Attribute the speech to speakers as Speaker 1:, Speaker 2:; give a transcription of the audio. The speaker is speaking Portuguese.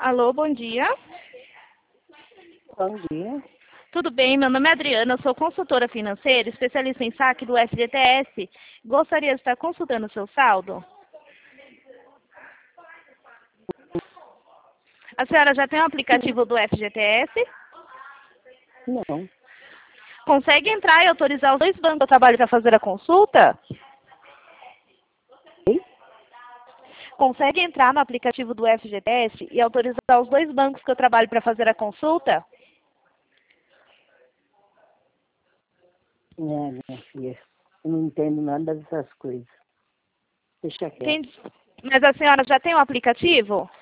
Speaker 1: Alô, bom dia.
Speaker 2: Bom dia.
Speaker 1: Tudo bem? Meu nome é Adriana, eu sou consultora financeira, especialista em saque do FGTS. Gostaria de estar consultando o seu saldo? A senhora já tem o aplicativo do FGTS?
Speaker 2: Não.
Speaker 1: Consegue entrar e autorizar os dois bancos que eu trabalho para fazer a consulta?
Speaker 2: Oi?
Speaker 1: Consegue entrar no aplicativo do FGTS e autorizar os dois bancos que eu trabalho para fazer a consulta?
Speaker 2: Minha filha, eu não entendo nada dessas coisas. Deixa quieto.
Speaker 1: Mas a senhora já tem o aplicativo?